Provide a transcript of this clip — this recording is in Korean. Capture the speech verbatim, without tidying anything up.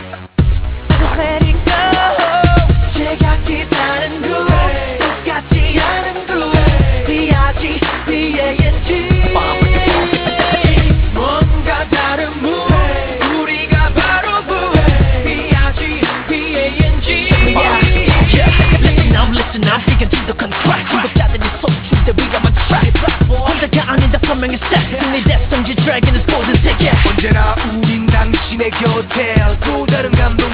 Let it go. 제각기 다른 groove, 똑같지 않은 groove. 비 아이 지 비 에이 엔 지. 뭔가 다른 move. 우리가 바로 move. 비 아이 지 비 에이 엔 지. Listen up, listen up, digging to the contract. 중독자들이 소출돼 위가 on track. 혼자가 아니다 선명히 step. 승리 대성지 dragon is golden ticket. 언제나 우린 당신의 곁에 또 다른 감동